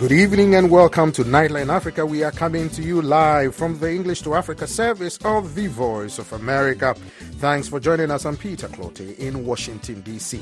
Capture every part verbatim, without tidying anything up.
Good evening and welcome to Nightline Africa. We are coming to you live from the English to Africa service of the Voice of America. Thanks for joining us. I'm Peter Clote in Washington, D C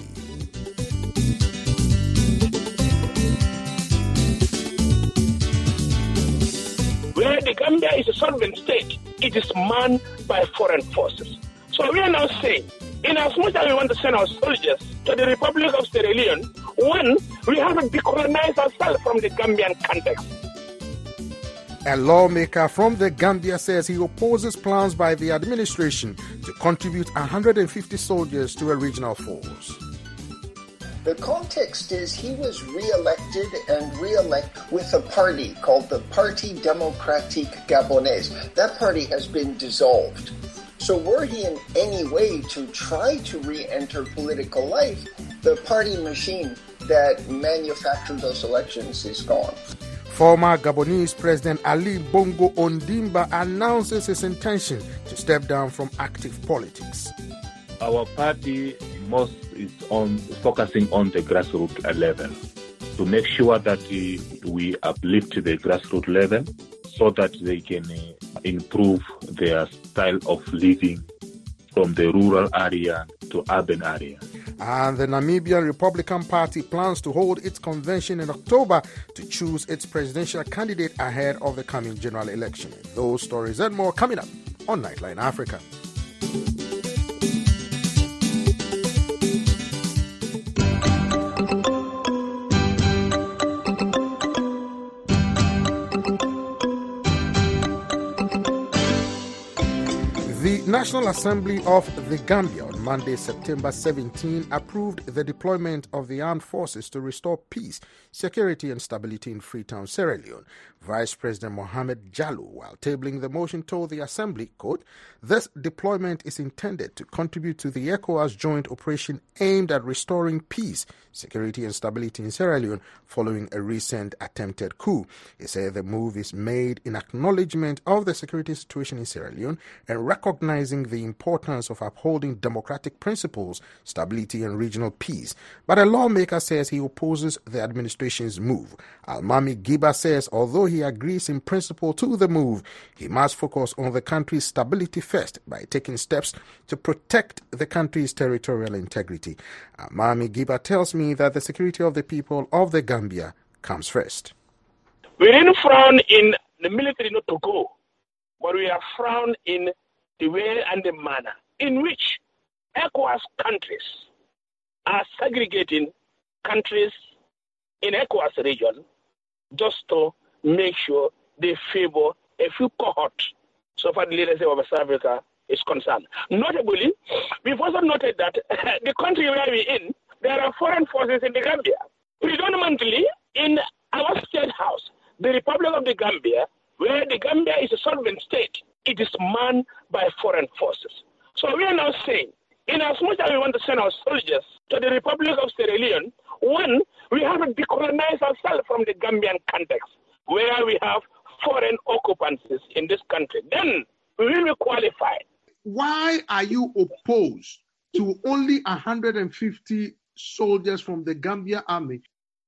Where the Gambia is a sovereign state, it is manned by foreign forces. So we are now saying, in as much as we want to send our soldiers to the Republic of Sierra Leone, one, we have to decolonize ourselves from the Gambian context. A lawmaker from the Gambia says he opposes plans by the administration to contribute one hundred fifty soldiers to a regional force. The context is he was re-elected and re-elected with a party called the Parti Démocratique Gabonaise. That party has been dissolved. So were he in any way to try to re-enter political life, the party machine that manufactured those elections is gone. Former Gabonese President Ali Bongo Ondimba announces his intention to step down from active politics. Our party most is on focusing on the grassroots level to make sure that uh, we uplift the grassroots level so that they can uh, improve their style of living from the rural area to urban area. And the Namibian Republican Party plans to hold its convention in October to choose its presidential candidate ahead of the coming general election. Those stories and more coming up on Nightline Africa. The National Assembly of the Gambia on Monday, September seventeenth, approved the deployment of the armed forces to restore peace, security and stability in Freetown, Sierra Leone. Vice President Mohamed Jallow, while tabling the motion, told the Assembly, quote, "This deployment is intended to contribute to the ECOWAS joint operation aimed at restoring peace, security and stability in Sierra Leone following a recent attempted coup." He said the move is made in acknowledgement of the security situation in Sierra Leone and recognizing the importance of upholding democratic principles, stability and regional peace. But a lawmaker says he opposes the administration's move. Almami Giba says although he agrees in principle to the move, he must focus on the country's stability first by taking steps to protect the country's territorial integrity. Almami Giba tells me that the security of the people of the Gambia comes first. We didn't frown in the military not to go, but we are frowned in the way and the manner in which ECOWAS countries are segregating countries in ECOWAS region just to make sure they favor a few cohorts. So far, the leadership of South Africa is concerned. Notably, we've also noted that the country where we're in, there are foreign forces in the Gambia. Predominantly in our state house, the Republic of the Gambia, where the Gambia is a sovereign state, it is manned by foreign forces. So we are now saying, in as much as we want to send our soldiers to the Republic of Sierra Leone, one, we have to decolonize ourselves from the Gambian context, where we have foreign occupancies in this country. Then we will be qualified. Why are you opposed to only one hundred fifty soldiers from the Gambia army?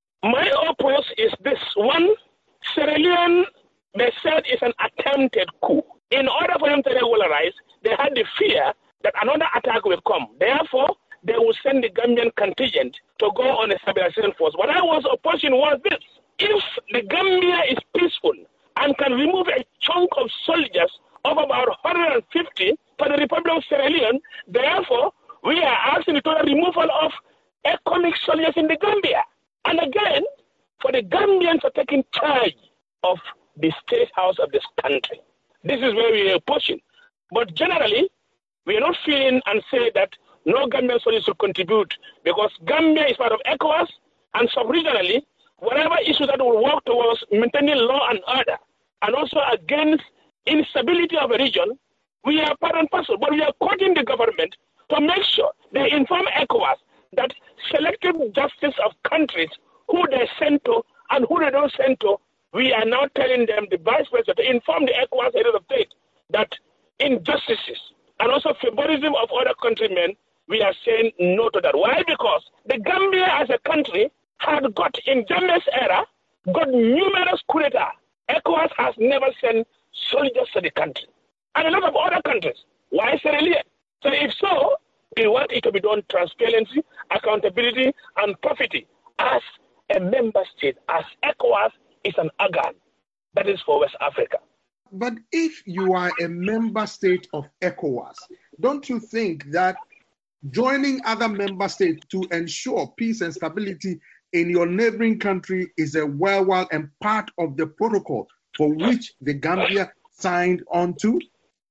My oppose is this. One, Sierra Leone, they said, is an attempted coup. In order for them to regularize, they had the fear that another attack will come. Therefore, they will send the Gambian contingent to go on a stabilization force. What I was opposing was this. If the Gambia is peaceful and can remove a chunk of soldiers of about one hundred fifty for the Republic of Sierra Leone, therefore, we are asking the total removal of economic soldiers in the Gambia. And again, for the Gambians are taking charge of the state house of this country. This is where we are pushing. But generally, we are not feeling and say that no Gambian soldiers should contribute because Gambia is part of ECOWAS and sub-regionally, whatever issues that will work towards maintaining law and order and also against instability of a region, we are part and parcel. But we are quoting the government to make sure they inform ECOWAS that selective justice of countries who they send to and who they don't send to, we are now telling them, the vice president, to inform the ECOWAS head of the state that injustices and also favorism of other countrymen, we are saying no to that. Why? Because the Gambia as a country had got in Jammeh's era got numerous coup d'etat. ECOWAS has never sent soldiers to the country. And a lot of other countries. Why Sierra Leone? So if so, we want it to be done transparency, accountability, and profiting as a member state, as ECOWAS is an organ that is for West Africa. But if you are a member state of ECOWAS, don't you think that joining other member states to ensure peace and stability in your neighboring country is a well-well and part of the protocol for which the Gambia signed on to?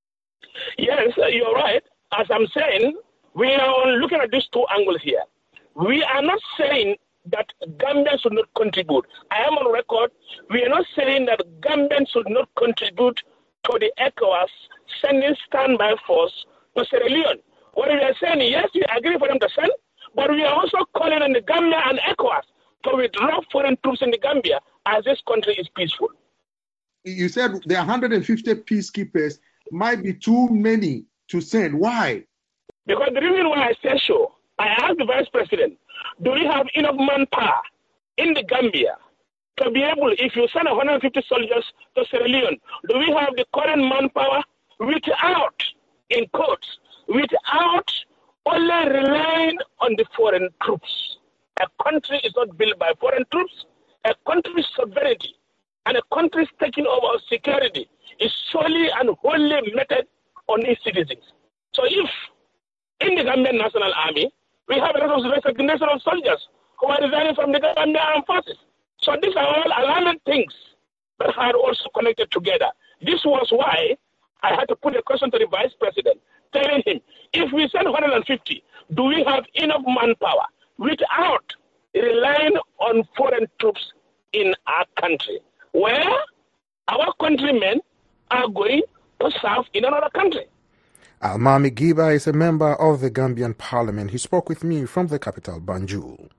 Yes, you're right. As I'm saying, we are looking at these two angles here. We are not saying that Gambians should not contribute. I am on record. We are not saying that Gambians should not contribute to the ECOWAS sending standby force to Sierra Leone. What we are saying, yes, we agree for them to send, but we are also calling on the Gambia and ECOWAS to withdraw foreign troops in the Gambia as this country is peaceful. You said the one hundred fifty peacekeepers might be too many to send. Why? Because the reason why I say so, I asked the Vice President, do we have enough manpower in the Gambia to be able, if you send one hundred fifty soldiers to Sierra Leone, do we have the current manpower without, in quotes, without only relying on the foreign troops? A country is not built by foreign troops. A country's sovereignty and a country's taking over of security is solely and wholly meted on its citizens. So if in the Gambian National Army, we have a lot of resignation of soldiers who are resigning from the Gambian Armed Forces. So these are all alarming things that are also connected together. This was why I had to put a question to the Vice President, telling him, if we send one hundred fifty, do we have enough manpower without relying on foreign troops in our country, where our countrymen are going to serve in another country? Almami Giba is a member of the Gambian Parliament. He spoke with me from the capital, Banjul.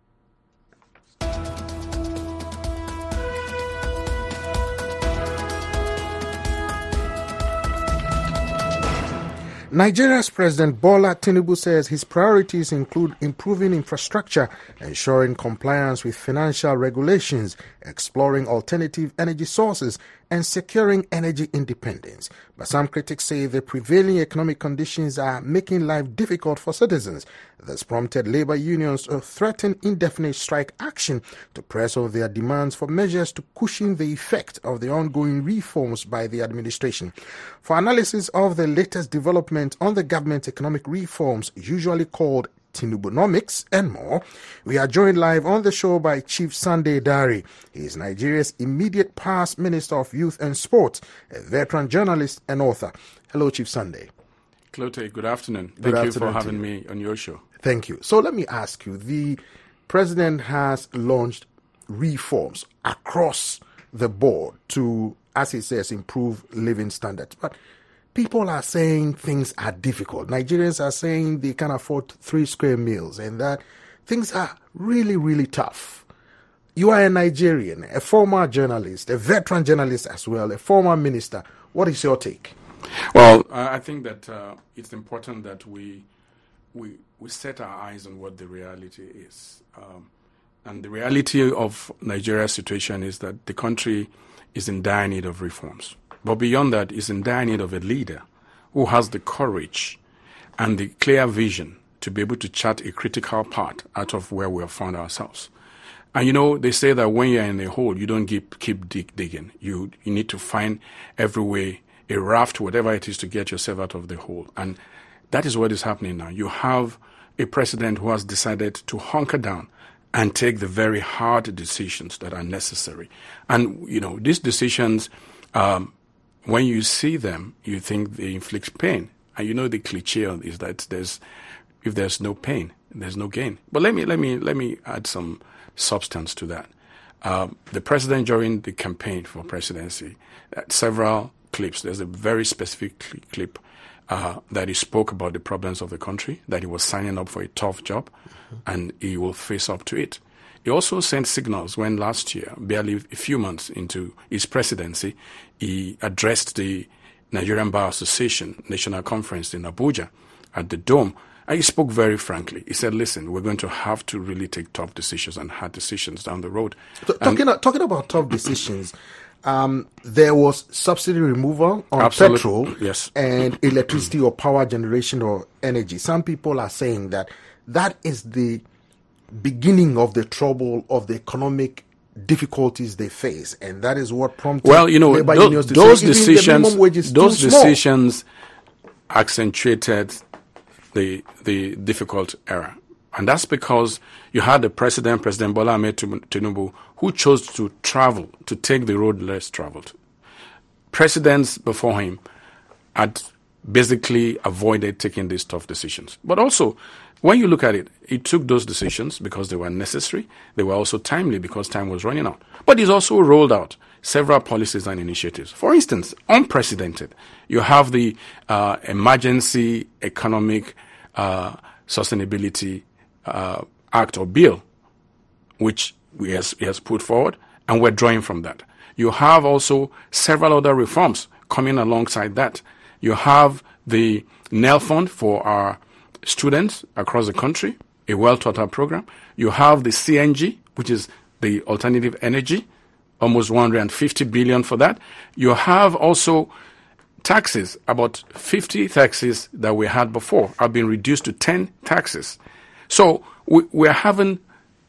Nigeria's President Bola Tinubu says his priorities include improving infrastructure, ensuring compliance with financial regulations, exploring alternative energy sources, and securing energy independence. But some critics say the prevailing economic conditions are making life difficult for citizens. This prompted labor unions to threaten indefinite strike action to press on their demands for measures to cushion the effect of the ongoing reforms by the administration. For analysis of the latest development on the government's economic reforms, usually called Tinubunomics and more, we are joined live on the show by Chief Sunday Dari. He is Nigeria's immediate past Minister of Youth and Sports, a veteran journalist and author. Hello, Chief Sunday. Clote, good afternoon. Good Thank afternoon you for having you. me on your show. Thank you. So let me ask you, the president has launched reforms across the board to, as he says, improve living standards. But people are saying things are difficult. Nigerians are saying they can't afford three square meals and that things are really, really tough. You are a Nigerian, a former journalist, a veteran journalist as well, a former minister. What is your take? Well, I think that uh, it's important that we, we we set our eyes on what the reality is. Um, and the reality of Nigeria's situation is that the country is in dire need of reforms. But beyond that, it's in dire need of a leader who has the courage and the clear vision to be able to chart a critical path out of where we have found ourselves. And you know, they say that when you're in a hole, you don't keep, keep dig, digging. You, you need to find every way, a raft, whatever it is, to get yourself out of the hole. And that is what is happening now. You have a president who has decided to hunker down and take the very hard decisions that are necessary. And, you know, these decisions, um, when you see them, you think they inflict pain. And you know the cliche is that there's, if there's no pain, there's no gain. But let me let me let me add some substance to that. Um, the president during the campaign for presidency, uh, several clips. There's a very specific cl- clip uh, that he spoke about the problems of the country, that he was signing up for a tough job, mm-hmm. and he will face up to it. He also sent signals when last year, barely a few months into his presidency, he addressed the Nigerian Bar Association National Conference in Abuja at the Dome, And he spoke very frankly. He said, listen, we're going to have to really take tough decisions and hard decisions down the road. So, talking, talking about tough decisions, um, there was subsidy removal on Absolutely. petrol Yes. and electricity or power generation or energy. Some people are saying that that is the beginning of the trouble of the economic difficulties they face, and that is what prompted well, you know, labor those, unions to those say, decisions, those too small. decisions accentuated the the difficult era, and that's because you had the president, President Bola Ahmed Tinubu, who chose to travel, to take the road less traveled. Presidents before him had basically avoided taking these tough decisions, but also, when you look at it, he took those decisions because they were necessary. They were also timely because time was running out. But he's also rolled out several policies and initiatives. For instance, unprecedented. You have the uh, Emergency Economic uh, Sustainability uh, Act or Bill, which he has, he has put forward, and we're drawing from that. You have also several other reforms coming alongside that. You have the N E L Fund for our students across the country, a well-thought-out program. You have the C N G, which is the alternative energy, almost one hundred fifty billion dollars for that. You have also taxes, about fifty taxes that we had before have been reduced to ten taxes. So we, we're having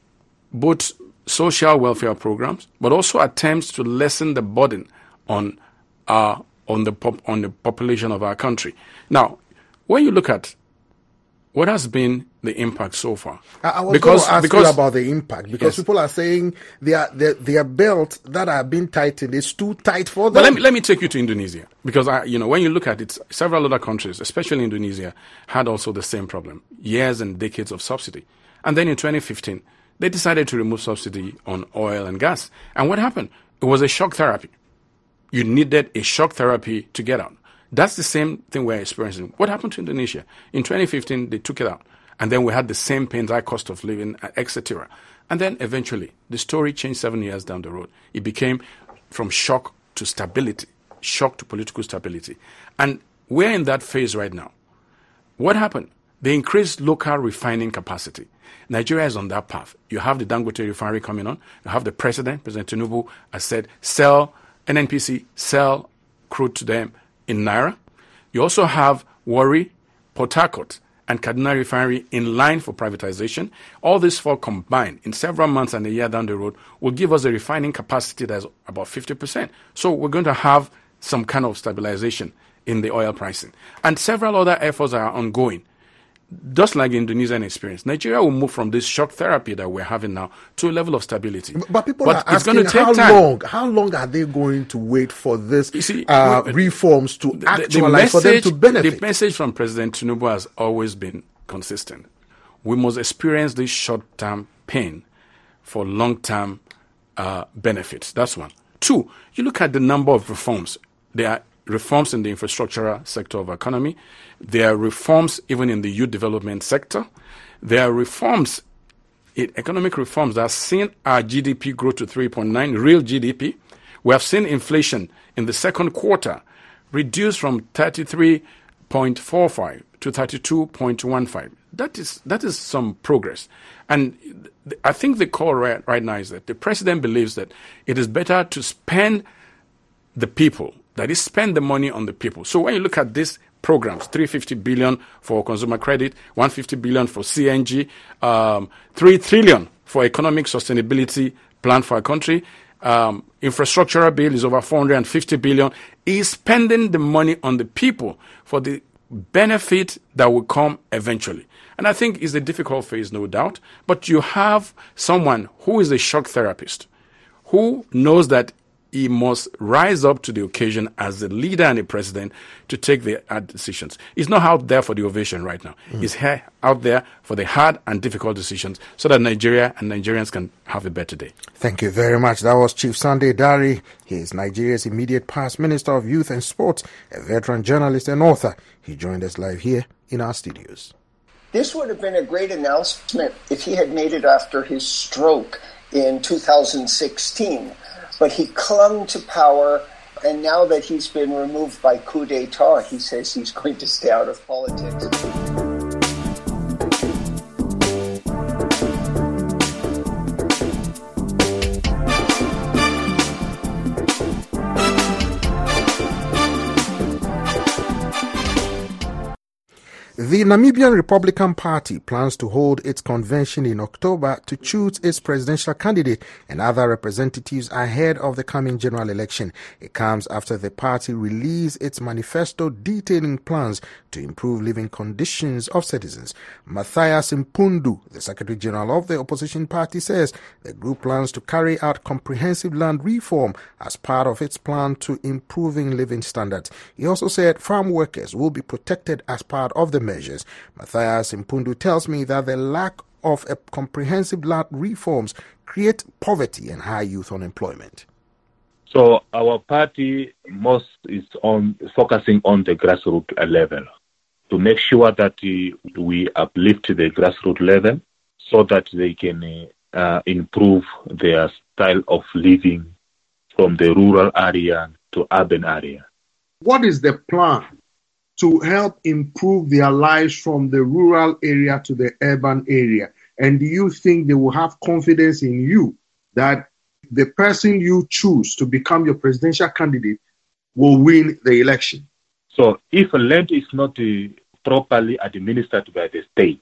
both social welfare programs, but also attempts to lessen the burden on our, on the pop, on the population of our country. Now, when you look at what has been the impact so far? I, I was because, going to ask because, you about the impact, because yes. people are saying their, their their belt that are being tightened is too tight for them. But let me let me take you to Indonesia, because I, you know, when you look at it, several other countries, especially Indonesia, had also the same problem: years and decades of subsidy, and then in twenty fifteen they decided to remove subsidy on oil and gas. And what happened? It was a shock therapy. You needed a shock therapy to get out. That's the same thing we're experiencing. What happened to Indonesia? In twenty fifteen, they took it out. And then we had the same pains, high cost of living, et cetera. And then eventually, the story changed seven years down the road. It became from shock to stability, shock to political stability. And we're in that phase right now. What happened? They increased local refining capacity. Nigeria is on that path. You have the Dangote refinery coming on. You have the president, President Tinubu, has said, sell N N P C, sell crude to them in Naira. You also have Warri, Port Harcourt, and Kaduna Refinery in line for privatization. All these four combined in several months and a year down the road will give us a refining capacity that's about fifty percent. So we're going to have some kind of stabilization in the oil pricing. And several other efforts are ongoing. Just like the Indonesian experience, Nigeria will move from this shock therapy that we're having now to a level of stability. But people but are it's asking going to take how time. long? How long are they going to wait for this You see, uh, we- reforms to The- the actualize for them message- to benefit? The message from President Tinubu has always been consistent. We must experience this short-term pain for long-term uh, benefits. That's one. Two, you look at the number of reforms. There are reforms in the infrastructural sector of our economy. There are reforms even in the youth development sector. There are reforms, in economic reforms that have seen our G D P grow to three point nine, real G D P. We have seen inflation in the second quarter reduce from thirty-three point four five to thirty-two point one five. That is that is some progress. And th- I think the call right, right now is that the president believes that it is better to spend the people, that is, spend the money on the people. So when you look at these programs, three hundred fifty billion dollars for consumer credit, one hundred fifty billion dollars for C N G, um, three trillion dollars for economic sustainability plan for our country, um, infrastructural bill is over four hundred fifty billion dollars, is spending the money on the people for the benefit that will come eventually. And I think it's a difficult phase, no doubt, but you have someone who is a shock therapist, who knows that he must rise up to the occasion as the leader and the president to take the hard decisions. He's not out there for the ovation right now. Mm. He's here, out there for the hard and difficult decisions so that Nigeria and Nigerians can have a better day. Thank you very much. That was Chief Sunday Dare. He is Nigeria's immediate past Minister of Youth and Sports, a veteran journalist and author. He joined us live here in our studios. This would have been a great announcement if he had made it after his stroke in two thousand sixteen. But he clung to power, and now that he's been removed by coup d'etat, he says he's going to stay out of politics. The Namibian Republican Party plans to hold its convention in October to choose its presidential candidate and other representatives ahead of the coming general election. It comes after the party released its manifesto detailing plans to improve living conditions of citizens. Matthias Mpundu, the Secretary General of the opposition party, says the group plans to carry out comprehensive land reform as part of its plan to improving living standards. He also said farm workers will be protected as part of the measures. Matthias Mpundu tells me that the lack of a comprehensive land reforms create poverty and high youth unemployment. So our party most is on focusing on the grassroots level to make sure that uh, we uplift the grassroots level so that they can uh, improve their style of living from the rural area to urban area. What is the plan to help improve their lives from the rural area to the urban area? And do you think they will have confidence in you that the person you choose to become your presidential candidate will win the election? So if land is not uh, properly administered by the state,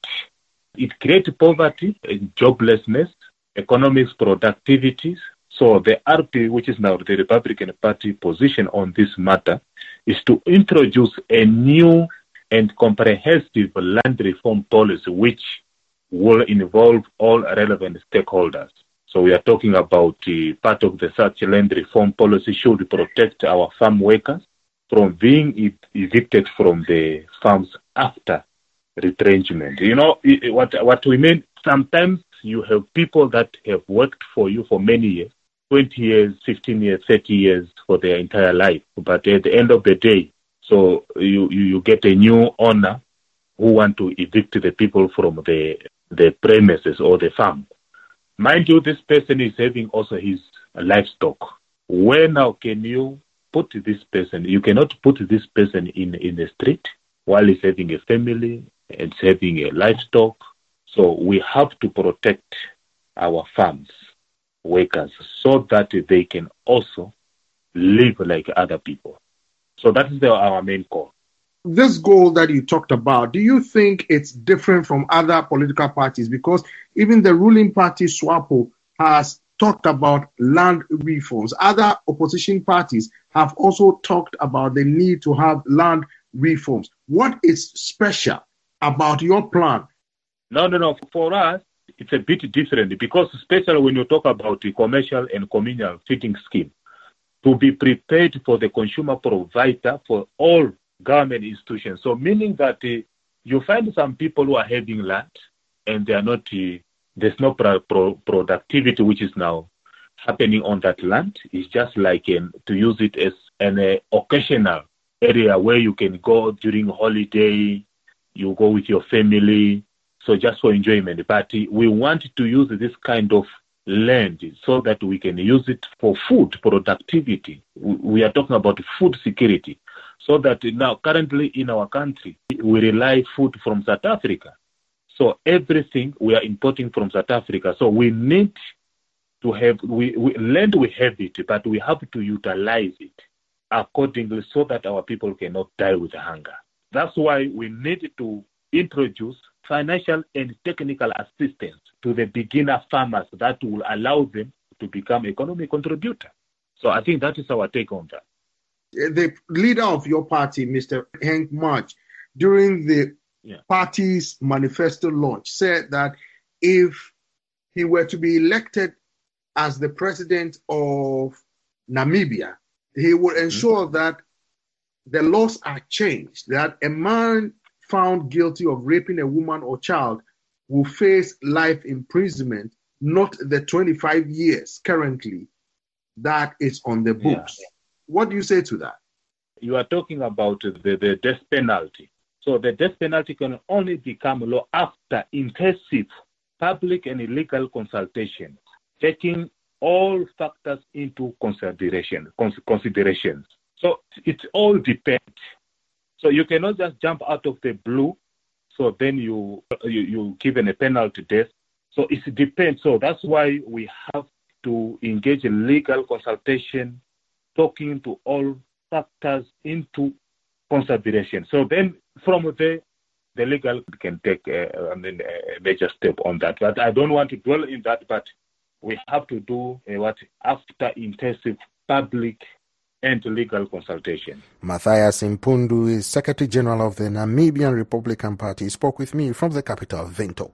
it creates poverty, and joblessness, economic productivities. So the R P, which is now the Republican Party position on this matter, is to introduce a new and comprehensive land reform policy which will involve all relevant stakeholders. So we are talking about uh, part of the such land reform policy should protect our farm workers from being ev- evicted from the farms after retrenchment. You know, what, what we mean, sometimes you have people that have worked for you for many years, twenty years, fifteen years, thirty years for their entire life. But at the end of the day, so you, you, you get a new owner who want to evict the people from the, the premises or the farm. Mind you, this person is having also his livestock. Where now can you put this person? You cannot put this person in, in the street while he's having a family and having a livestock. So we have to protect our farms workers so that they can also live like other people. So that is the, our main goal. This goal that you talked about, do you think it's different from other political parties? Because even the ruling party, SWAPO, has talked about land reforms. Other opposition parties have also talked about the need to have land reforms. What is special about your plan? No, no, no. For us, it's a bit different because especially when you talk about the commercial and communal feeding scheme, to be prepared for the consumer provider for all government institutions. So meaning that uh, you find some people who are having land and they are not, uh, there's no pro- pro- productivity which is now happening on that land. It's just like um, to use it as an uh, occasional area where you can go during holiday, you go with your family, so just for enjoyment. But uh, we want to use this kind of land so that we can use it for food productivity. We, we are talking about food security. So that now currently in our country, we rely food from South Africa. So everything we are importing from South Africa. So we need to have, we, we land we have it, but we have to utilize it accordingly so that our people cannot die with hunger. That's why we need to introduce financial and technical assistance to the beginner farmers that will allow them to become economic contributor. So I think that is our take on that. The leader of your party, Mister Henk March, during the yeah. party's manifesto launch, said that if he were to be elected as the president of Namibia, he would ensure mm-hmm. that the laws are changed, that a man found guilty of raping a woman or child will face life imprisonment, not the twenty-five years currently that is on the books. Yeah. What do you say to that? You are talking about the, the death penalty. So the death penalty can only become law after intensive public and legal consultation, taking all factors into consideration. considerations. So it all depends. So you cannot just jump out of the blue, so then you you you given a penalty death. So it depends. So that's why we have to engage in legal consultation, talking to all factors into consideration. So then from there, the legal can take uh, I mean, a major step on that. But I don't want to dwell in that, but we have to do uh, what after intensive public and legal consultation. Matthias Mpundu is Secretary General of the Namibian Republican Party. He spoke with me from the capital, Windhoek.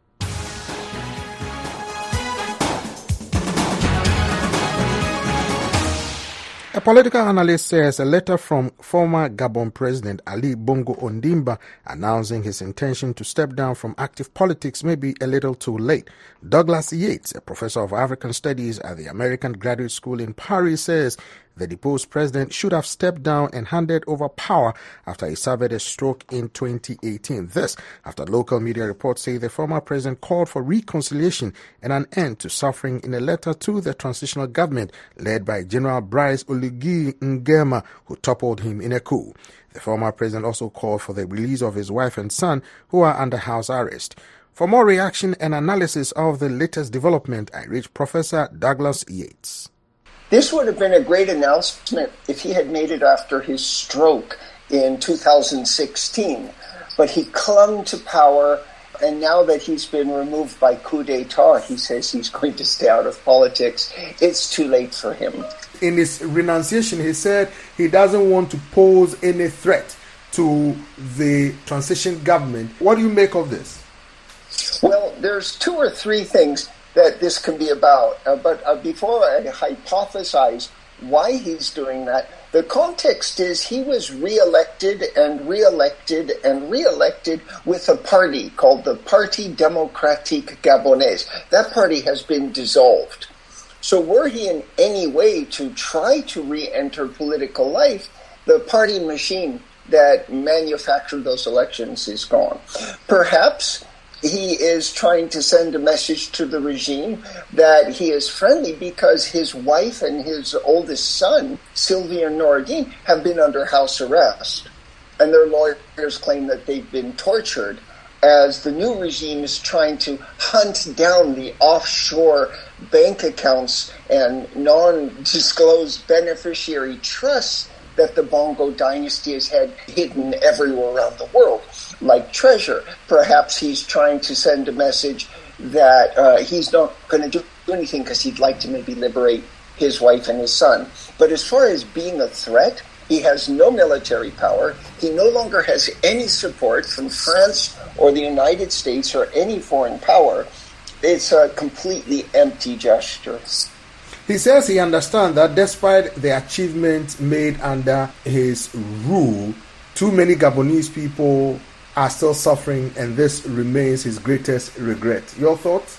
A political analyst says a letter from former Gabon President Ali Bongo Ondimba announcing his intention to step down from active politics may be a little too late. Douglas Yates, a professor of African Studies at the American Graduate School in Paris, says the deposed president should have stepped down and handed over power after he suffered a stroke in twenty eighteen. This after local media reports say the former president called for reconciliation and an end to suffering in a letter to the transitional government led by General Brice Oligui Nguema, who toppled him in a coup. The former president also called for the release of his wife and son, who are under house arrest. For more reaction and analysis of the latest development, I reached Professor Douglas Yates. This would have been a great announcement if he had made it after his stroke in two thousand sixteen. But he clung to power, and now that he's been removed by coup d'etat, he says he's going to stay out of politics. It's too late for him. In his renunciation, he said he doesn't want to pose any threat to the transition government. What do you make of this? Well, there's two or three things that this can be about. Uh, but uh, before I hypothesize why he's doing that, the context is he was reelected and reelected and reelected with a party called the Parti Démocratique Gabonais. That party has been dissolved. So were he in any way to try to re-enter political life, the party machine that manufactured those elections is gone. Perhaps he is trying to send a message to the regime that he is friendly because his wife and his oldest son, Sylvia Noureddine, have been under house arrest. And their lawyers claim that they've been tortured as the new regime is trying to hunt down the offshore bank accounts and non-disclosed beneficiary trusts that the Bongo dynasty has had hidden everywhere around the world, like treasure. Perhaps he's trying to send a message that uh, he's not going to do anything because he'd like to maybe liberate his wife and his son. But as far as being a threat, he has no military power. He no longer has any support from France or the United States or any foreign power. It's a completely empty gesture. He says he understands that despite the achievements made under his rule, too many Gabonese people are still suffering, and this remains his greatest regret. Your thoughts?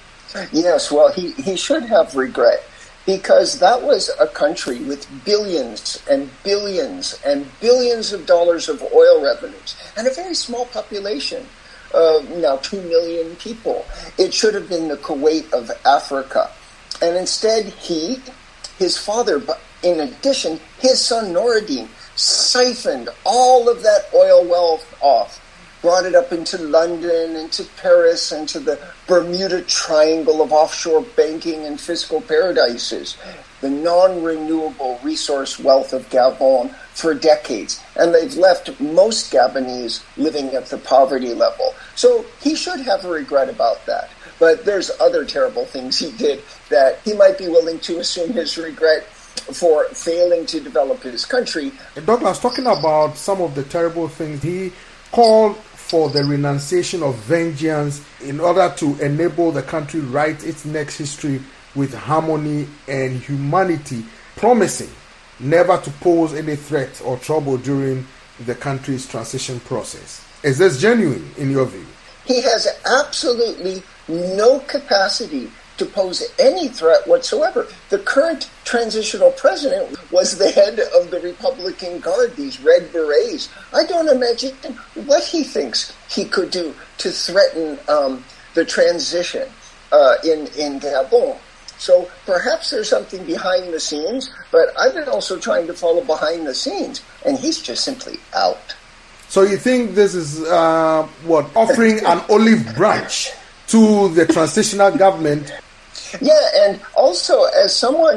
Yes, well, he, he should have regret, because that was a country with billions and billions and billions of dollars of oil revenues and a very small population. Uh, now two million people. It should have been the Kuwait of Africa. And instead, he, his father, but in addition, his son Noureddine, siphoned all of that oil wealth off, brought it up into London, into Paris, into the Bermuda Triangle of offshore banking and fiscal paradises, the non-renewable resource wealth of Gabon for decades. And they've left most Gabonese living at the poverty level. So he should have a regret about that. But there's other terrible things he did that he might be willing to assume his regret for failing to develop his country. Douglas, talking about some of the terrible things, he called for the renunciation of vengeance in order to enable the country write its next history with harmony and humanity, promising never to pose any threat or trouble during the country's transition process. Is this genuine in your view? He has absolutely no capacity to pose any threat whatsoever. The current transitional president was the head of the Republican Guard, these Red Berets. I don't imagine what he thinks he could do to threaten um, the transition uh, in, in Gabon. So perhaps there's something behind the scenes, but I've been also trying to follow behind the scenes, and he's just simply out. So you think this is, uh, what, offering an olive branch to the transitional government? Yeah, and also as someone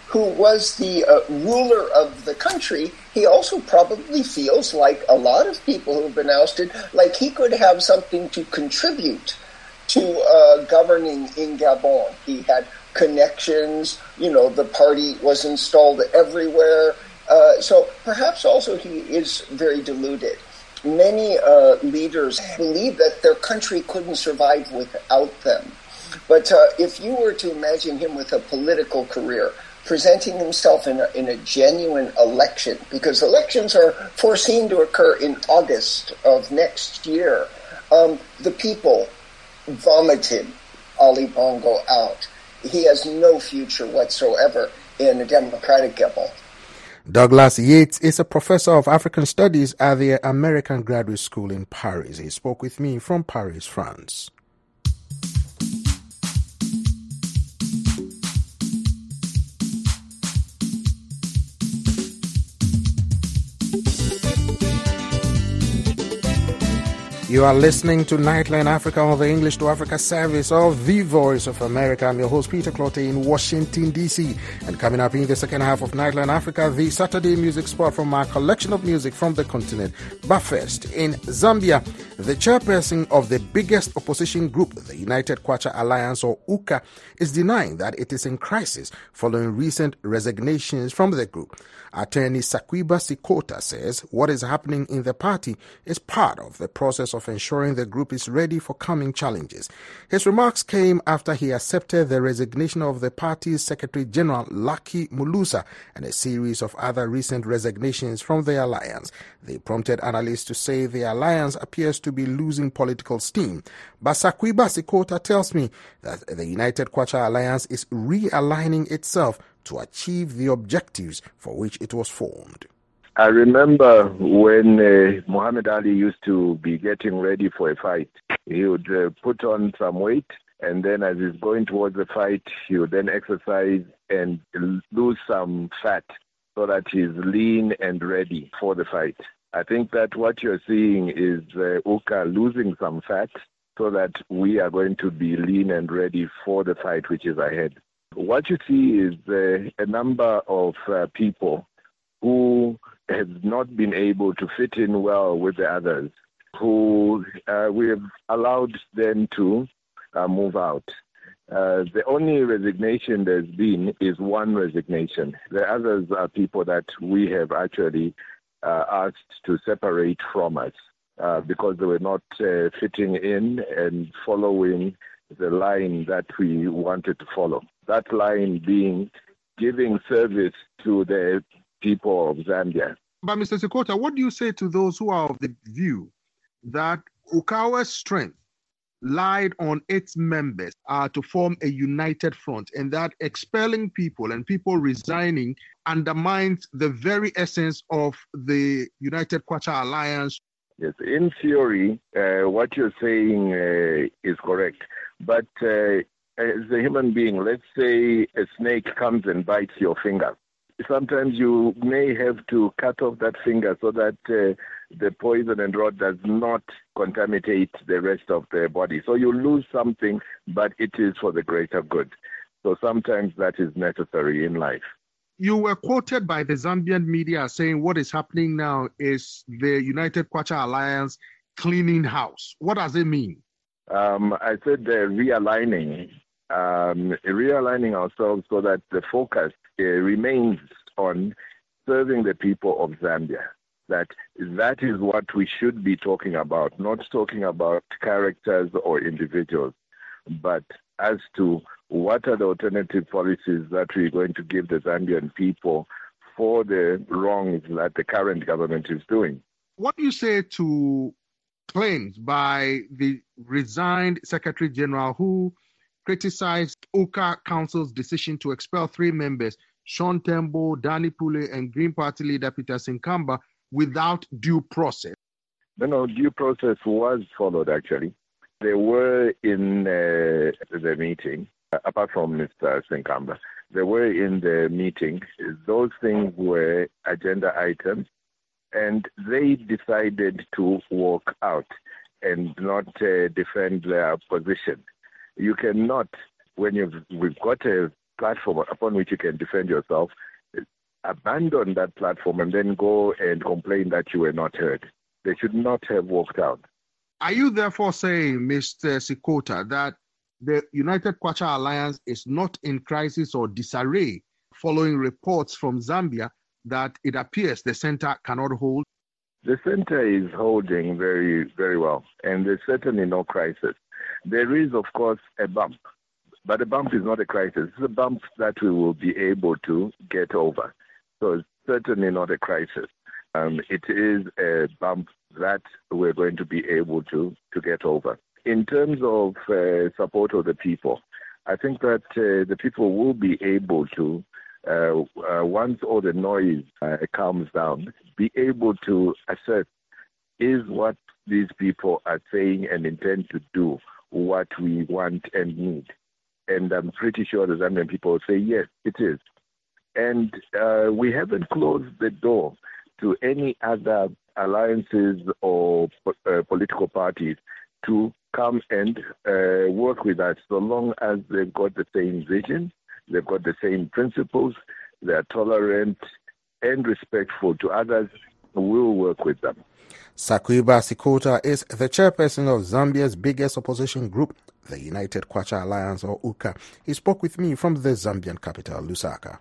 who was the uh, ruler of the country, he also probably feels like a lot of people who have been ousted, like he could have something to contribute to uh, governing in Gabon. He had connections, you know, the party was installed everywhere. Uh, so perhaps also he is very deluded. Many uh, leaders believe that their country couldn't survive without them. But uh, if you were to imagine him with a political career, presenting himself in a, in a genuine election, because elections are foreseen to occur in August of next year, um, the people vomited Ali Bongo out. He has no future whatsoever in a democratic Gabon. Douglas Yates is a professor of African Studies at the American Graduate School in Paris. He spoke with me from Paris, France. You are listening to Nightline Africa on the English to Africa service of The Voice of America. I'm your host, Peter Clotte, in Washington, D C. And coming up in the second half of Nightline Africa, the Saturday music spot from our collection of music from the continent, Bafest in Zambia. The chairperson of the biggest opposition group, the United Kwacha Alliance, or U K A, is denying that it is in crisis following recent resignations from the group. Attorney Sakwiba Sikota says what is happening in the party is part of the process of ensuring the group is ready for coming challenges. His remarks came after he accepted the resignation of the party's Secretary General Lucky Mulusa and a series of other recent resignations from the alliance. They prompted analysts to say the alliance appears to be losing political steam. But Sakwiba Sikota tells me that the United Kwacha Alliance is realigning itself to achieve the objectives for which it was formed. I remember when uh, Muhammad Ali used to be getting ready for a fight. He would uh, put on some weight, and then as he's going towards the fight, he would then exercise and lose some fat so that he's lean and ready for the fight. I think that what you're seeing is uh, U K A losing some fat so that we are going to be lean and ready for the fight which is ahead. What you see is uh, a number of uh, people who have not been able to fit in well with the others, who uh, we have allowed them to uh, move out. Uh, the only resignation there's been is one resignation. The others are people that we have actually uh, asked to separate from us uh, because they were not uh, fitting in and following the line that we wanted to follow. That line being giving service to the people of Zambia. But Mister Sikota, what do you say to those who are of the view that Ukawa's strength lied on its members uh, to form a united front, and that expelling people and people resigning undermines the very essence of the United Kwacha Alliance? Yes, in theory, uh, what you're saying uh, is correct. But uh, as a human being, let's say a snake comes and bites your finger. Sometimes you may have to cut off that finger so that uh, the poison and rot does not contaminate the rest of the body. So you lose something, but it is for the greater good. So sometimes that is necessary in life. You were quoted by the Zambian media saying what is happening now is the United Kwacha Alliance cleaning house. What does it mean? Um, I said the realigning, um, realigning ourselves so that the focus uh, remains on serving the people of Zambia. That that is what we should be talking about, not talking about characters or individuals, but as to what are the alternative policies that we're going to give the Zambian people for the wrongs that the current government is doing. What do you say to claims by the resigned Secretary General who criticized U K A Council's decision to expel three members, Sean Tembo, Danny Pule, and Green Party leader Peter Sinkamba, without due process? No, no, due process was followed, actually. They were in uh, the meeting, uh, apart from Mister Sinkamba. They were in the meeting. Those things were agenda items, and they decided to walk out and not uh, defend their position. You cannot, when you've we've got a platform upon which you can defend yourself, abandon that platform and then go and complain that you were not heard. They should not have walked out. Are you therefore saying, Mister Sikota, that the United Kwacha Alliance is not in crisis or disarray following reports from Zambia that it appears the center cannot hold? The center is holding very, very well, and there's certainly no crisis. There is, of course, a bump, but a bump is not a crisis. It's a bump that we will be able to get over. So it's certainly not a crisis. Um, it is a bump that we're going to be able to, to get over. In terms of uh, support of the people, I think that uh, the people will be able to, uh, uh, once all the noise uh, calms down, be able to assess, is what these people are saying and intend to do what we want and need? And I'm pretty sure the Zambian people will say, yes, it is. And uh, we haven't closed the door to any other alliances or uh, political parties to come and uh, work with us, so long as they've got the same vision, they've got the same principles, they're tolerant and respectful to others. We'll work with them. Sakuiba Sikota is the chairperson of Zambia's biggest opposition group, the United Kwacha Alliance, or U K A. He spoke with me from the Zambian capital, Lusaka.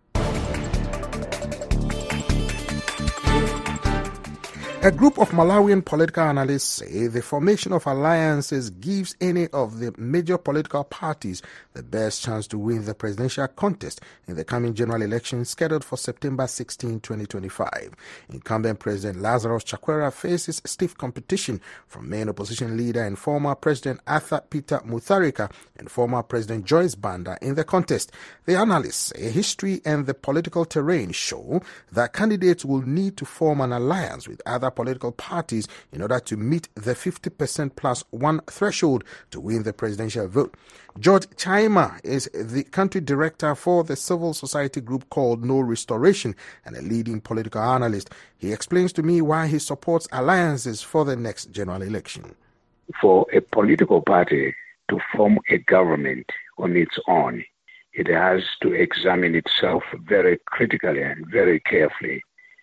A group of Malawian political analysts say the formation of alliances gives any of the major political parties the best chance to win the presidential contest in the coming general election scheduled for September sixteenth, twenty twenty-five. Incumbent President Lazarus Chakwera faces stiff competition from main opposition leader and former President Arthur Peter Mutharika and former President Joyce Banda in the contest. The analysts say history and the political terrain show that candidates will need to form an alliance with other political parties in order to meet the fifty percent plus one threshold to win the presidential vote. George Chaima is the country director for the civil society group called No Restoration and a leading political analyst. He explains to me why he supports alliances for the next general election. For a political party to form a government on its own, it has to examine itself very critically and very carefully,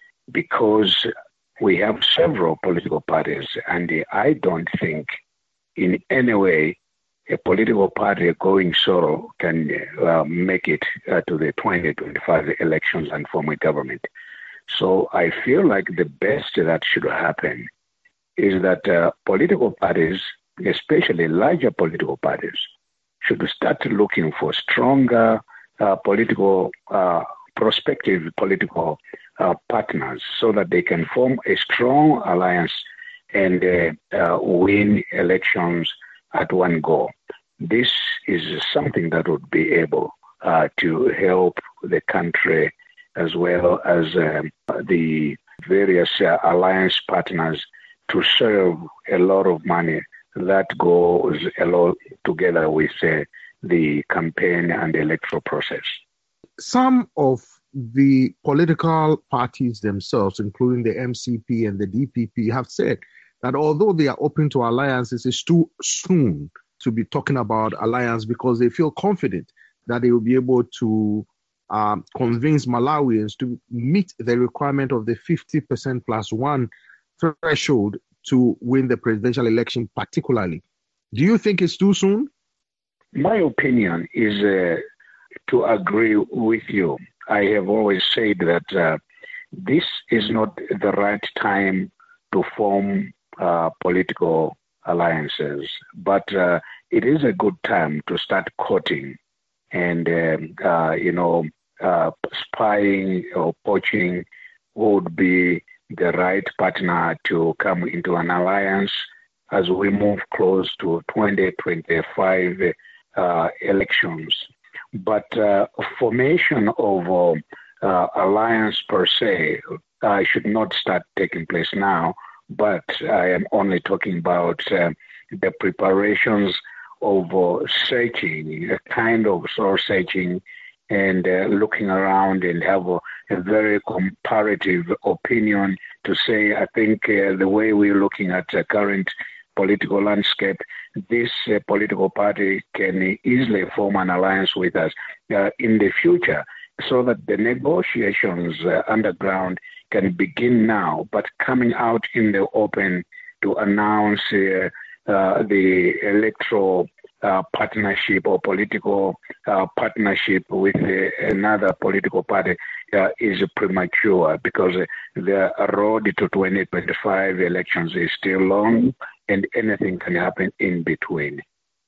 because we have several political parties, and I don't think in any way a political party going solo can uh, make it uh, to the twenty twenty-five elections and form a government. So I feel like the best that should happen is that uh, political parties, especially larger political parties, should start looking for stronger uh, political, uh, prospective political uh, partners so that they can form a strong alliance and uh, uh, win elections at one go. This is something that would be able uh, to help the country as well as uh, the various uh, alliance partners to serve a lot of money that goes a lot together with uh, the campaign and the electoral process. Some of the political parties themselves, including the M C P and the D P P, have said that although they are open to alliances, it's too soon to be talking about alliance because they feel confident that they will be able to um, convince Malawians to meet the requirement of the fifty percent plus one threshold to win the presidential election particularly. Do you think it's too soon? My opinion is uh, to agree with you. I have always said that uh, this is not the right time to form uh, political alliances, but uh, it is a good time to start courting and, uh, uh, you know, uh, spying or poaching would be the right partner to come into an alliance as we move close to twenty twenty-five uh, elections. But uh, formation of uh, uh, alliance per se uh, should not start taking place now, but I am only talking about uh, the preparations of uh, searching, a kind of soul searching and uh, looking around and have a, a very comparative opinion to say, I think uh, the way we're looking at the current political landscape, this uh, political party can easily form an alliance with us. uh, in the future, so that the negotiations uh, underground can begin now, but coming out in the open to announce uh, uh, the electoral uh, partnership or political uh, partnership with uh, another political party uh, is premature, because uh, the road to twenty twenty-five elections is still long and anything can happen in between.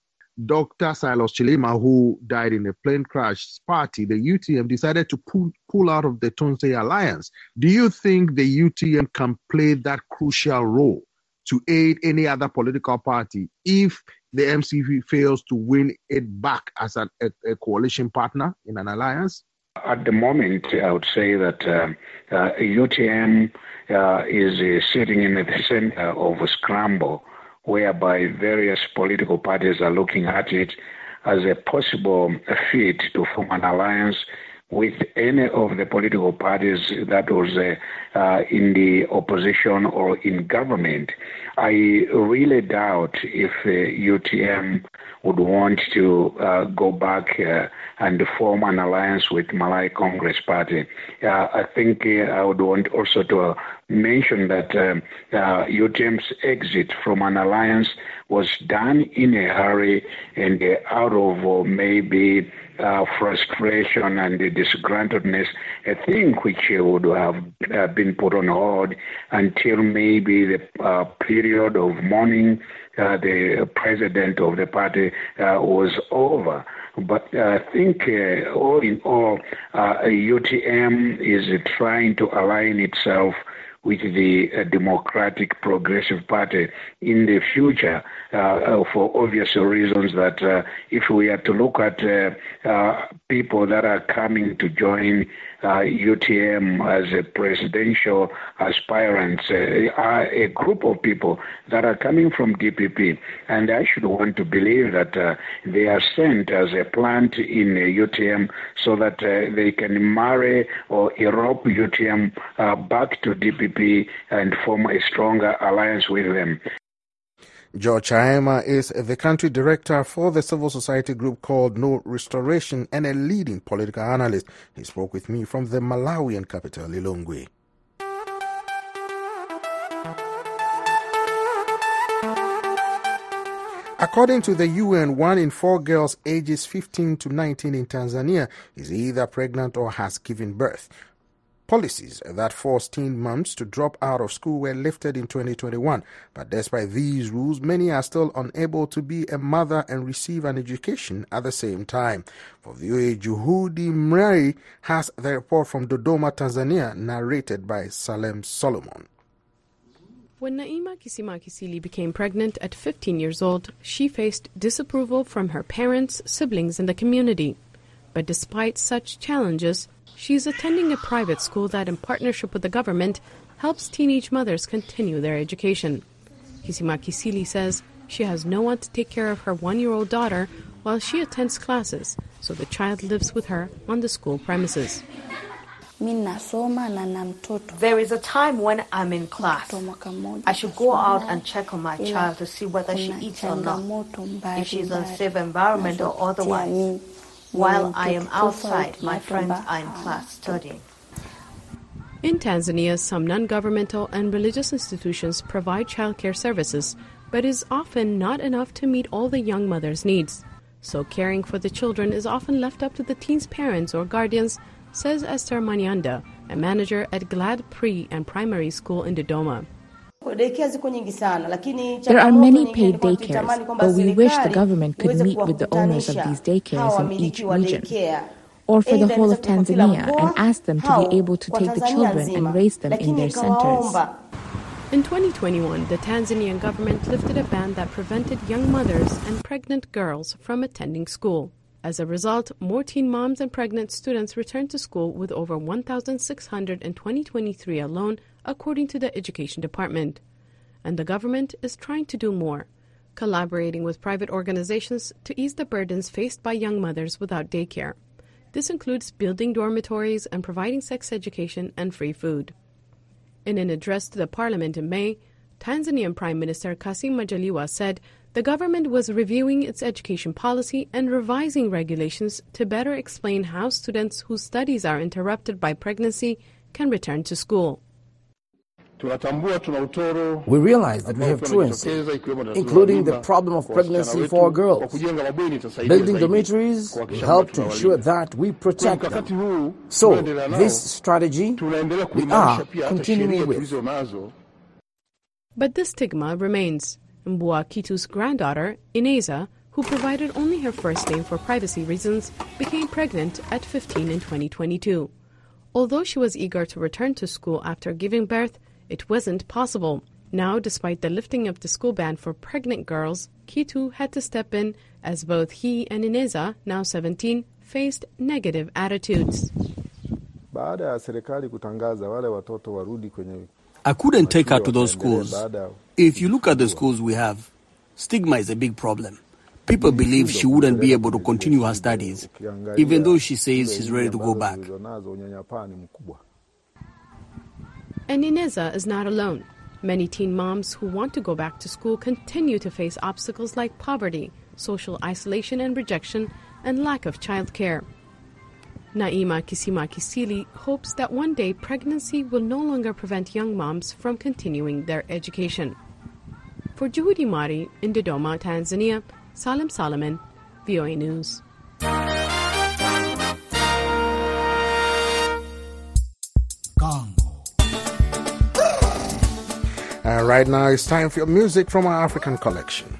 Doctor Silas Chilima, who died in a plane crash party, the U T M decided to pull, pull out of the Tonse Alliance. Do you think the U T M can play that crucial role to aid any other political party if the M C P fails to win it back as a, a, a coalition partner in an alliance? At the moment, I would say that uh, uh, U T M uh, is uh, sitting in the center of a scramble, whereby various political parties are looking at it as a possible fit to form an alliance with any of the political parties that was uh, uh, in the opposition or in government. I really doubt if uh, U T M would want to uh, go back uh, and form an alliance with Malay Congress Party. Uh, I think uh, I would want also to uh, mention that um, uh, U T M's exit from an alliance was done in a hurry and uh, out of uh, maybe uh, frustration and uh, disgruntledness, a thing which uh, would have uh, been put on hold until maybe the uh, period of mourning uh, the president of the party uh, was over. But uh, I think uh, all in all, uh, U T M is trying to align itself with the uh, Democratic Progressive Party in the future uh, for obvious reasons that uh, if we are to look at uh, uh, people that are coming to join uh, U T M as a presidential aspirants, uh, are a group of people that are coming from D P P. And I should want to believe that uh, they are sent as a plant in uh, U T M so that uh, they can marry or erope U T M uh, back to D P P and form a stronger alliance with them. George Chaema is the country director for the civil society group called No Restoration and a leading political analyst. He spoke with me from the Malawian capital, Lilongwe. According to the U N, one in four girls ages fifteen to nineteen in Tanzania is either pregnant or has given birth. Policies that forced teen moms to drop out of school were lifted in twenty twenty-one, but despite these rules, many are still unable to be a mother and receive an education at the same time. For V O A, Juhudi Mrari has the report from Dodoma, Tanzania, narrated by Salem Solomon. When Naima Kisima Kisili became pregnant at fifteen years old, she faced disapproval from her parents, siblings, and the community. But despite such challenges, she's attending a private school that, in partnership with the government, helps teenage mothers continue their education. Kisima Kisili says she has no one to take care of her one-year-old daughter while she attends classes, so the child lives with her on the school premises. There is a time when I'm in class. I should go out and check on my child to see whether she eats or not, if she's in a safe environment or otherwise. While I am outside, my friends are in class studying. In Tanzania, some non-governmental and religious institutions provide childcare services, but is often not enough to meet all the young mothers' needs. So caring for the children is often left up to the teens' parents or guardians, says Esther Manyanda, a manager at Glad Pre and Primary School in Dodoma. There are many paid daycares, but we wish the government could meet with the owners of these daycares in each region, or for the whole of Tanzania, and ask them to be able to take the children and raise them in their centers. In twenty twenty-one, the Tanzanian government lifted a ban that prevented young mothers and pregnant girls from attending school. As a result, more teen moms and pregnant students returned to school, with over one thousand six hundred in twenty twenty-three alone, according to the Education Department. And the government is trying to do more, collaborating with private organizations to ease the burdens faced by young mothers without daycare. This includes building dormitories and providing sex education and free food. In an address to the parliament in May, Tanzanian Prime Minister Kassim Majaliwa said the government was reviewing its education policy and revising regulations to better explain how students whose studies are interrupted by pregnancy can return to school. We realize that we have truancy, including the problem of pregnancy for girls. Building dormitories will help to ensure that we protect them. So, this strategy we are continuing with. But this stigma remains. Mbua Kitu's granddaughter, Ineza, who provided only her first name for privacy reasons, became pregnant at fifteen in twenty twenty-two. Although she was eager to return to school after giving birth, it wasn't possible. Now, despite the lifting of the school ban for pregnant girls, Kitu had to step in as both he and Ineza, now seventeen, faced negative attitudes. I couldn't take her to those schools. If you look at the schools we have, stigma is a big problem. People believe she wouldn't be able to continue her studies, even though she says she's ready to go back. And Ineza is not alone. Many teen moms who want to go back to school continue to face obstacles like poverty, social isolation and rejection, and lack of childcare. Naima Kisima Kisili hopes that one day pregnancy will no longer prevent young moms from continuing their education. For Juhudi Mari in Dodoma, Tanzania, Salim Solomon, V O A News. Uh, right now it's time for your music from our African collection.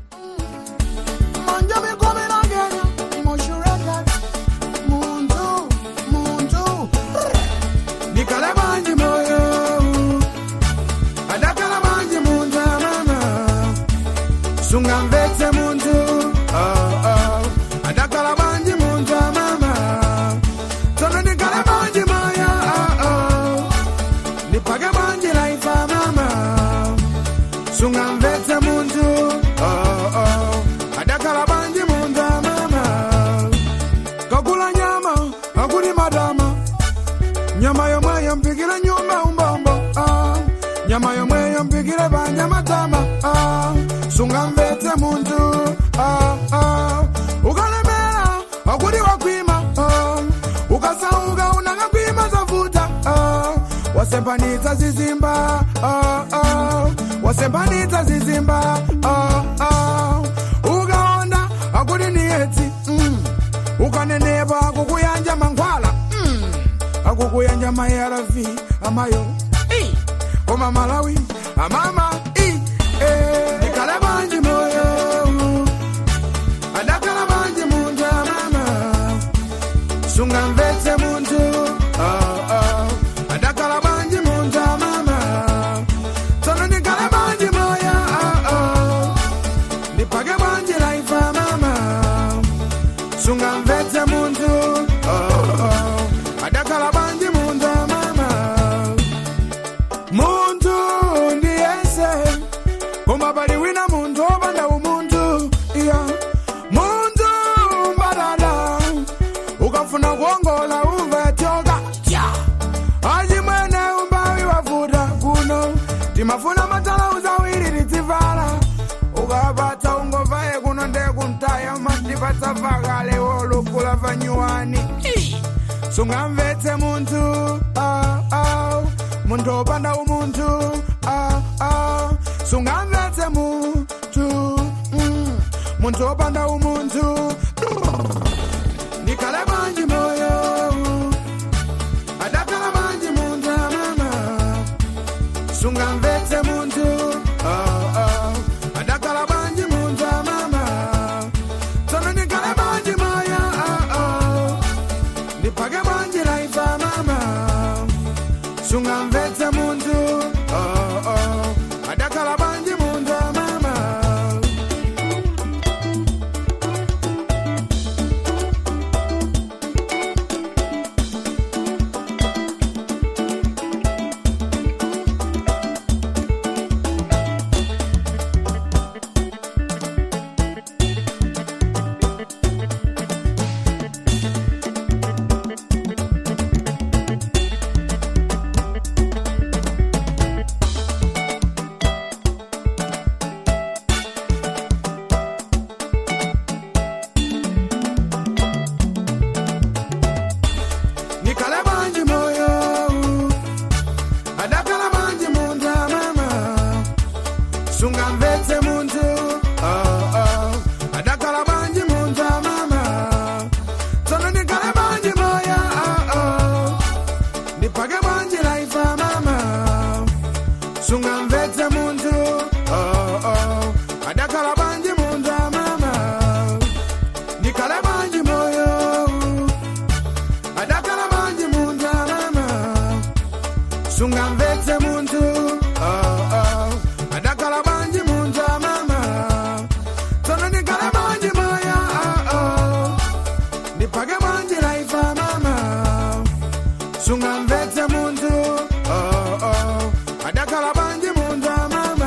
Nyama yomwe yampikira nyumba umbombo ah. Nyama yomwe yampikira banyama tama ah. Sunga mvete muntu ah, ah. Ukalemera akudi wakwima ah. Ukasauka unanga kwima zavuta ah. Wasempanita zizimba ah, ah. Wasempanita zizimba ah, ah. Ukaonda akudi nieti mm. Ukaneneba kukuyanja mangwala akukuyanja mayaravi amayo eh oma Malawi amama eh eh nikala banji moyo adakala banji munja mama sunga mvete muntu ah ah adakala banji munja mama tono nikala banji moyo ah ah nipage banji life mama sunga mvete muntu ah ah adakala banji munda mama muntu ndiese koma bali wina muntu obanda umuntu iya muntu mbadala ukafuna kuongola umva tyoga tya aji mwene umbawi wavuda kuno timafuna matala uzawiri litivala ukabata ungovaye kuno ndekuntaya matipata vagale wolukula vanyuani sunga mvete muntu ah ah muntu opanda umuntu ah ah sunga mvete muntu mm. Muntu opanda umuntu nikale banji moyo adakala banji muntu mama sunga mvete muntu ah ah adakala banji muntu mama tono nikale banji moyo ah ah nipage banji life mama sunga mvete muntu oh oh adakala banji muntu mama sungamvetse muntu oh oh adakala banji muntu mama nikala banji moyo adakala banji muntu mama sungamvetse muntu oh oh adakala banji muntu mama tono nikala banji moyo oh oh nipage banji life mama sungamvetse muntu oh oh adakala banji muntu mama.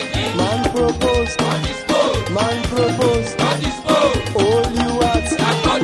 Man propose, all you want,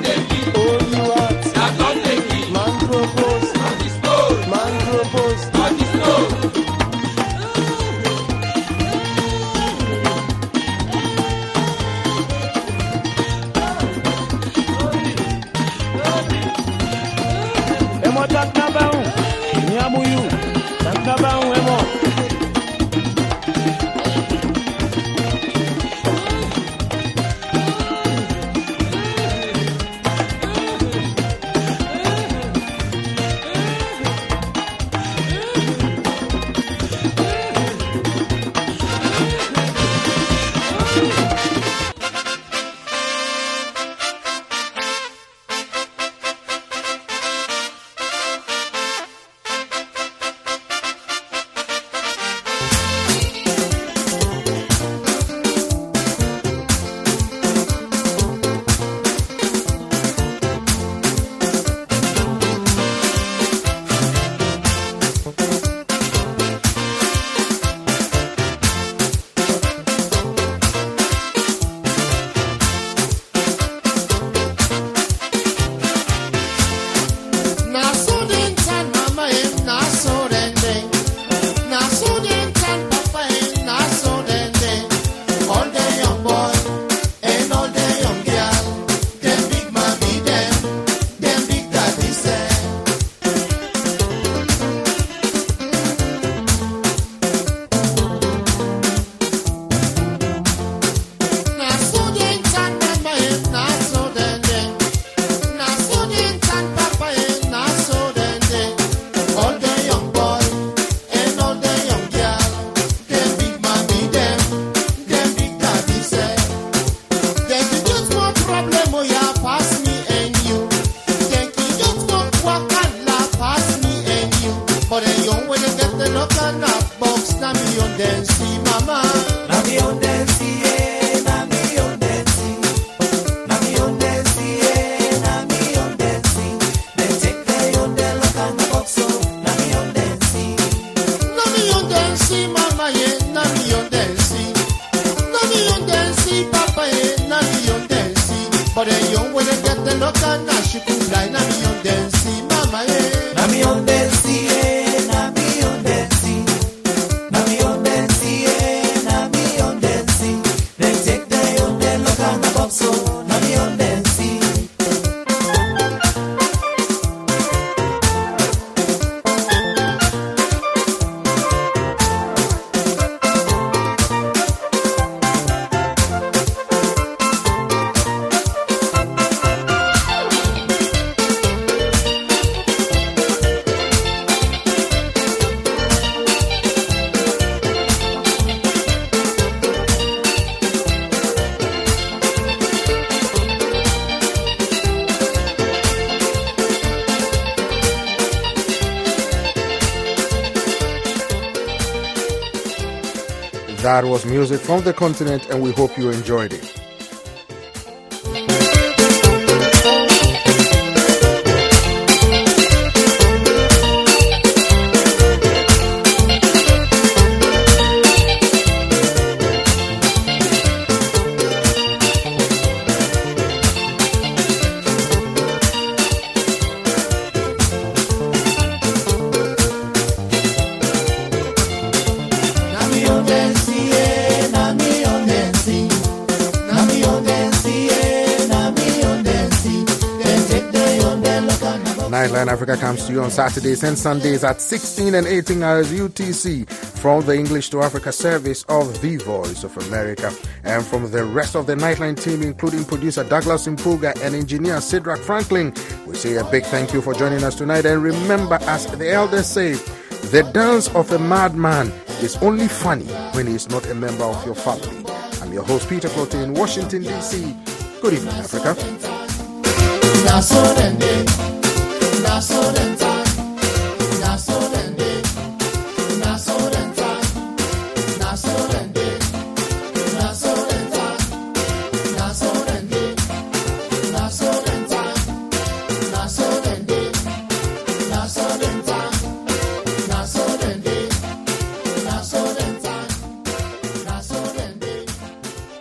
when they get the look and now she could fly. Na me on dancing, mama, eh. Na me on dancing, eh. Na me on dancing. Na me on dancing, eh. Na me on dancing. They take the on the look and the box, so na me on dancing. That was music from the continent, and we hope you enjoyed it. Nightline Africa comes to you on Saturdays and Sundays at sixteen and eighteen hours U T C from the English to Africa service of The Voice of America. And from the rest of the Nightline team, including producer Douglas Impuga and engineer Cedric Franklin, we say a big thank you for joining us tonight. And remember, as the elders say, the dance of a madman is only funny when he is not a member of your family. I'm your host, Peter Clotte in Washington, D C. Good evening, Africa. That's all them did. That's all them